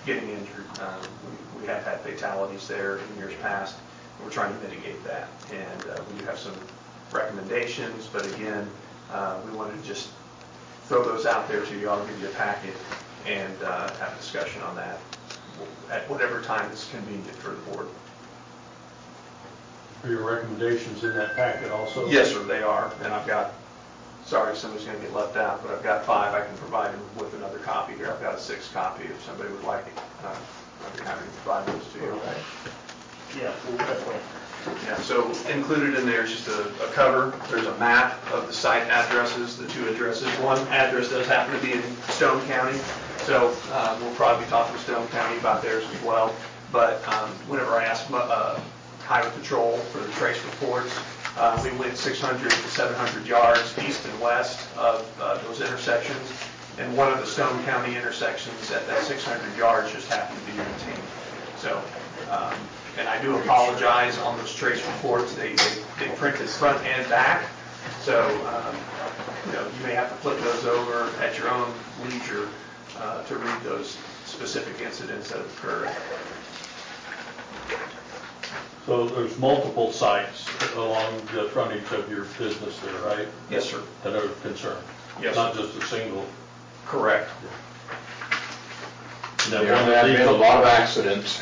getting injured. We have had fatalities there in years past. We're trying to mitigate that, and we do have some recommendations, but again, we wanted to just throw those out there to you. I'll give you a packet and have a discussion on that at whatever time is convenient for the board. Are your recommendations in that packet also? Yes, sir, they are. And I've got, sorry, somebody's going to get left out, but I've got 5. I can provide them with another copy here. I've got a 6th copy if somebody would like it. I'd be happy to provide those to you. Okay. Yeah, we'll definitely. Yeah, so included in there is just a cover. There's a map of the site addresses, the 2 addresses. One address does happen to be in Stone County, so we'll probably be talking to Stone County about theirs as well. But whenever I asked Highway Patrol for the trace reports, we went 600 to 700 yards east and west of those intersections, and one of the Stone County intersections at that 600 yards just happened to be maintained. So, and I do apologize on those trace reports. They printed front and back, so you may have to flip those over at your own leisure to read those specific incidents that have occurred. So there's multiple sites along the frontage of your business there, right? Yes, sir. That are concerned. Yes, not sir. Just a single. Correct. There have been a lot of accidents.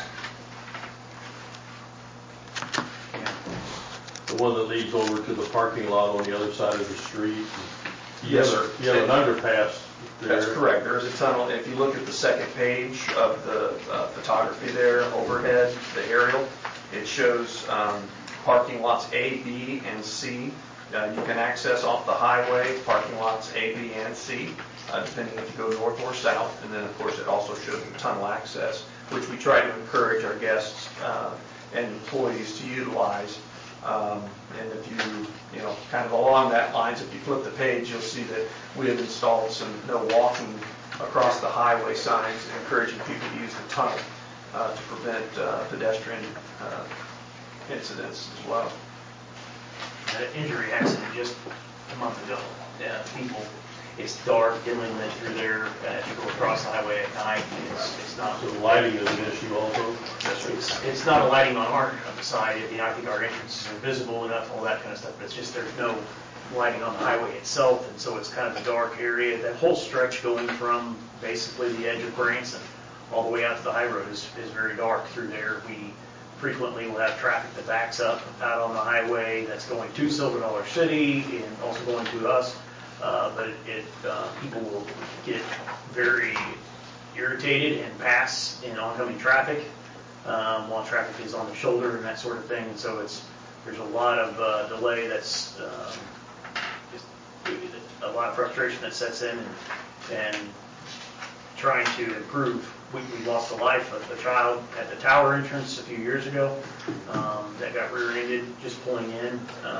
The one that leads over to the parking lot on the other side of the street. Yes, sir. You have an underpass there. That's correct. There is a tunnel. If you look at the second page of the photography there, overhead, the aerial, it shows parking lots A, B, and C. You can access off the highway parking lots A, B, and C, depending if you go north or south. And then, of course, it also shows the tunnel access, which we try to encourage our guests and employees to utilize. And if you kind of along that lines, if you flip the page, you'll see that we have installed some no walking across the highway signs, encouraging people to use the tunnel to prevent pedestrian incidents as well. An injury accident just a month ago. It's dark, dimly lit through there. If you go across the highway at night, it's not. So lighting is an issue also. It's not a lighting on our side. I think our entrances are visible enough, all that kind of stuff. But it's just there's no lighting on the highway itself, and so it's kind of a dark area. That whole stretch going from basically the edge of Branson all the way out to the high road is very dark through there. We frequently will have traffic that backs up out on the highway that's going to Silver Dollar City and also going to us. But people will get very irritated and pass in oncoming traffic while traffic is on the shoulder and that sort of thing. And so there's a lot of delay that's just a lot of frustration that sets in and trying to improve. We lost the life of a child at the tower entrance a few years ago that got rear-ended just pulling in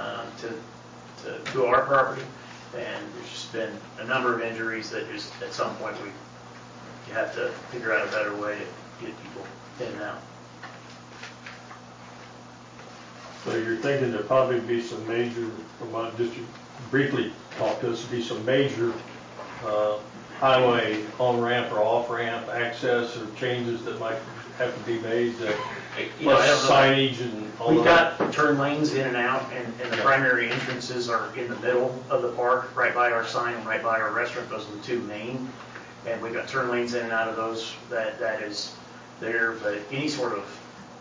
to our property. And there's just been a number of injuries that just at some point you have to figure out a better way to get people in and out. So you're thinking there'll probably be some major, from what just you briefly talked to us, be some major highway on-ramp or off-ramp access or changes that might have to be made, plus signage and all that. We've got turn lanes in and out, and the primary entrances are in the middle of the park, right by our sign and right by our restaurant. Those are the 2 main, and we've got turn lanes in and out of those. That is there, but any sort of,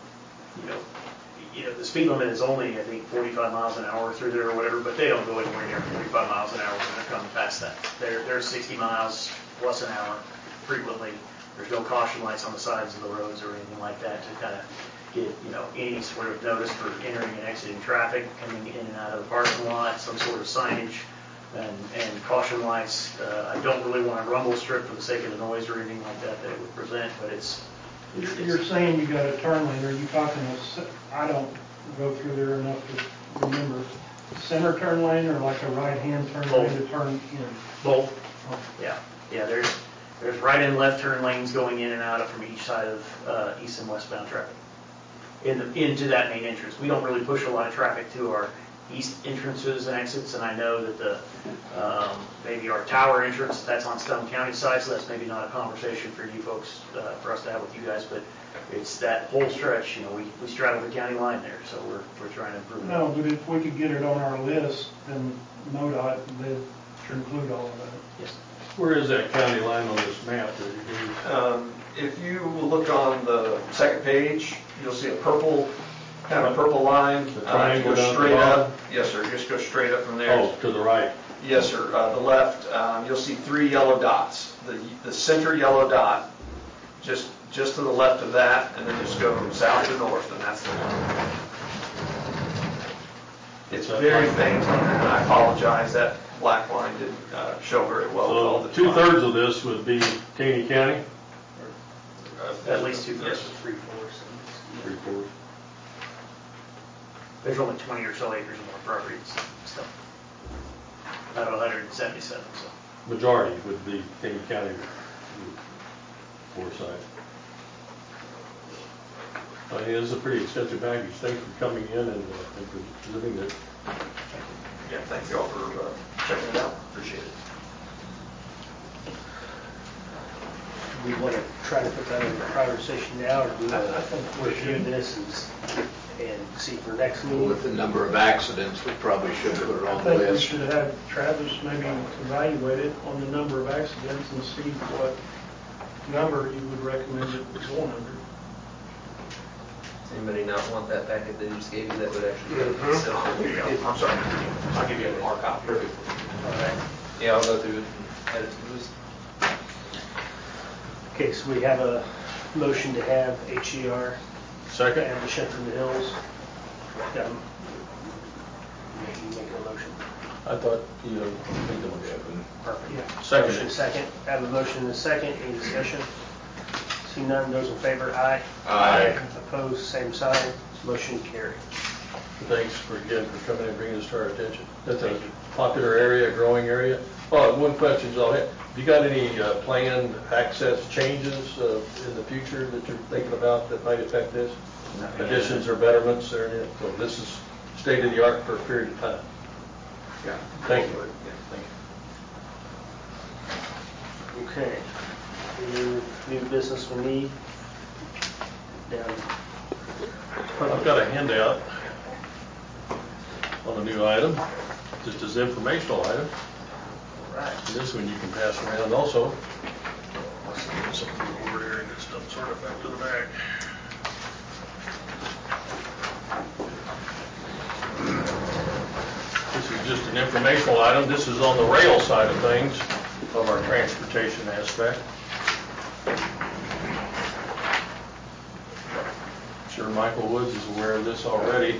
the speed limit is only, I think, 45 miles an hour through there or whatever, but they don't go anywhere near 45 miles an hour when they're coming past that. They're 60 miles plus an hour frequently. There's no caution lights on the sides of the roads or anything like that to kind of get, any sort of notice for entering and exiting traffic, coming in and out of the parking lot, some sort of signage and caution lights. I don't really want a rumble strip for the sake of the noise or anything like that it would present, but it's. You're saying you got a turn lane. Are you talking I don't go through there enough to remember, center turn lane or like a right-hand turn lane to turn in? Both. Oh. Yeah. There's right and left turn lanes going in and out of from each side of east and westbound traffic into that main entrance. We don't really push a lot of traffic to our east entrances and exits, and I know that the, maybe our tower entrance, that's on Stone County side, so that's maybe not a conversation for you folks, for us to have with you guys, but it's that whole stretch, you know, we straddle the county line there, so we're trying to improve it. No, but if we could get it on our list, then MoDOT, they should include all of that. Yes. Where is that county line on this map that you gave? If you look on the second page, you'll see a purple, kind of purple line. The triangle Go down the straight up. bottom? Yes, sir, just go straight up from there. Oh, to the right. Yes, sir. The left, you'll see 3 yellow dots. The center yellow dot, just to the left of that, and then just go from south to north, and that's the one. It's very faint on that. I apologize. That black line didn't show very well. with all So the 2/3 of this would be Caney County? At least 2/3 Yes. to 3/4. 3/4. There's only 20 or so acres of more property and stuff. Out of 177, so. Majority would be Caney County Forsyth. It is a pretty extensive package. Thanks for coming in and for presenting it. Yeah, thank you all for checking it out. Appreciate it. We want to try to put that in the conversation now, or do we want I think to we review should. this and see for next meeting? With the number of accidents, we probably should put it I on the think we list. should have Travis maybe evaluate it on the number of accidents and see what number you would recommend it go under. Does anybody not want that packet that he just gave you that would actually go to itself? Here you go. I'm sorry. I'll give you a hard copy. Perfect. All right. Yeah, I'll go through it and add it to the list. Okay, so we have a motion to have HER Second? and the Shepherd Hills. Got 'em. You making a motion? I thought you made the motion. Perfect. Yeah. Second. Motion second. Have a motion and a second. Any discussion? See none. Those in favor, aye. Aye. Opposed, same sign. Motion carried. Thanks again for coming and bringing this to our attention. That's a popular area, a growing area. Oh, one question, Joe. Have you got any planned access changes in the future that you're thinking about that might affect this? Additions or betterments or anything? So this is state of the art for a period of time. Yeah. Thank you. Yeah. Thank you. Okay. Any new business we need? Down. I've got a handout on a new item, just as informational item. All right. And this one you can pass around also. Something over here and get stuff sort of back to the back. This is just an informational item. This is on the rail side of things, of our transportation aspect. I'm sure Michael Woods is aware of this already.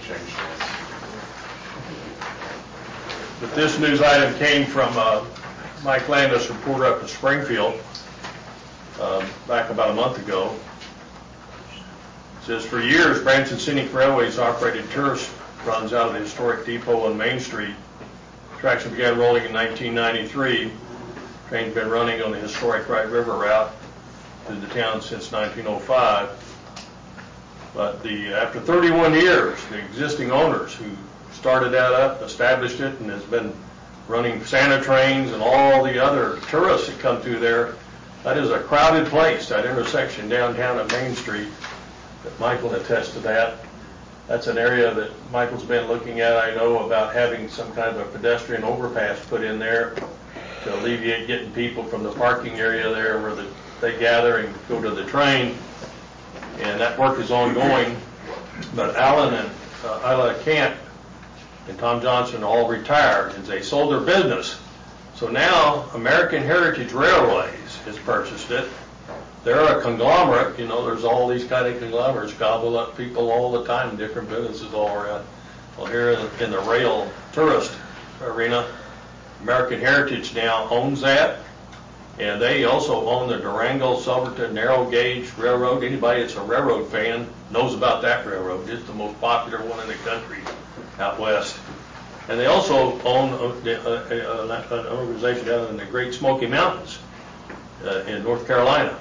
But this news item came from Mike Landis, reporter up in Springfield, back about a month ago. It says, for years, Branson Scenic Railways operated tourist runs out of the historic depot on Main Street. Traction began rolling in 1993. Train's been running on the historic Wright River route through the town since 1905. But after 31 years, the existing owners who started that up, established it, and has been running Santa trains and all the other tourists that come through there, that is a crowded place, that intersection downtown at Main Street. That Michael can attest to that. That's an area that Michael's been looking at, I know, about having some kind of a pedestrian overpass put in there to alleviate getting people from the parking area there where they gather and go to the train. And that work is ongoing. But Alan and Isla Camp and Tom Johnson all retired, and they sold their business. So now American Heritage Railways has purchased it. They're a conglomerate, you know, there's all these kind of conglomerates gobble up people all the time, different businesses all around. Well, here in the rail tourist arena, American Heritage now owns that, and they also own the Durango Silverton Narrow Gauge Railroad. Anybody that's a railroad fan knows about that railroad. It's the most popular one in the country out west. And they also own an organization down in the Great Smoky Mountains in North Carolina.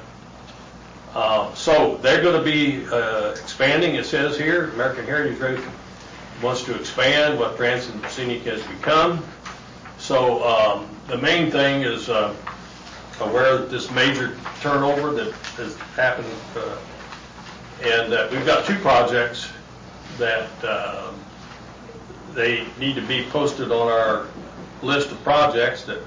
So they're going to be expanding, it says here, American Heritage wants to expand, what Branson Scenic has become. So the main thing is aware that this major turnover that has happened, and that we've got 2 projects that they need to be posted on our list of projects. That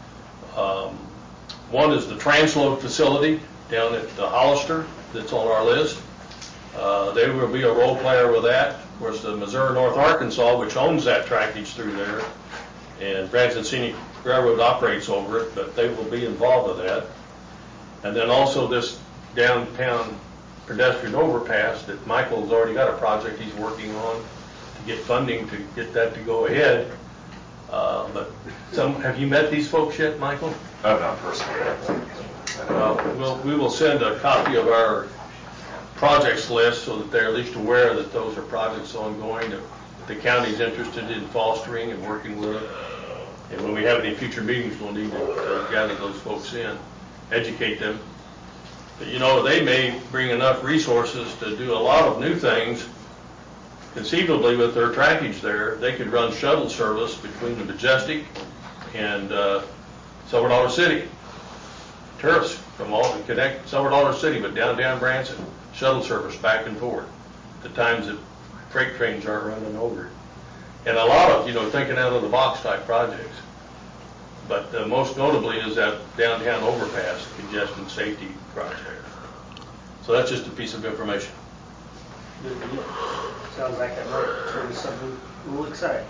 one is the transload facility down at Hollister that's on our list. They will be a role player with that. Of course, the Missouri North Arkansas, which owns that trackage through there, and Branson Scenic Railroad operates over it, but they will be involved with that. And then also this downtown pedestrian overpass that Michael's already got a project he's working on to get funding to get that to go ahead. But have you met these folks yet, Michael? Not personally. We will send a copy of our projects list so that they're at least aware that those are projects ongoing that the county's interested in fostering and working with. And when we have any future meetings, we'll need to gather those folks in, educate them. But, you know, they may bring enough resources to do a lot of new things. Conceivably, with their trackage there, they could run shuttle service between the Majestic and Silver Dollar City. Tourists from all and connect Silver Dollar City with downtown Branson, shuttle service back and forth. The times that freight trains aren't running over it. And a lot of, you know, thinking out of the box type projects. But most notably is that downtown overpass congestion safety project. So that's just a piece of information. Good deal. Sounds like that might turn into something a little exciting.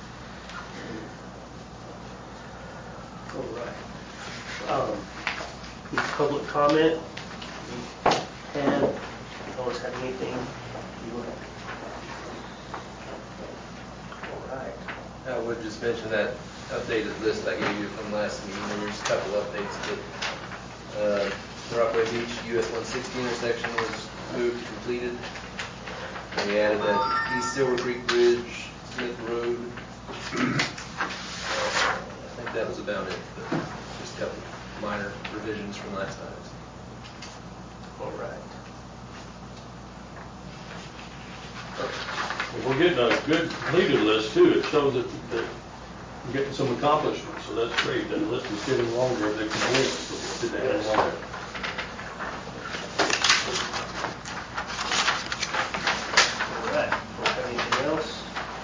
All right. Public comment. And always have anything you want? All right. I would just mention that updated list I gave you from last meeting. There's a couple updates, but Rockaway Beach US 160 intersection was moved to completed. And we added that East Silver Creek Bridge, Smith Road. I think that was about it, but just a couple minor revisions from last time. All right. Well, we're getting a good completed list too. It shows that we're getting some accomplishments, so that's great. The list is getting longer as they complete, so we'll get that longer. All right. Anything else?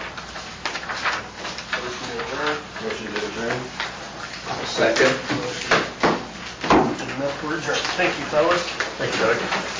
Motion to adjourn. Second. Enough for adjournment. Thank you, fellas. Thank you, Doug.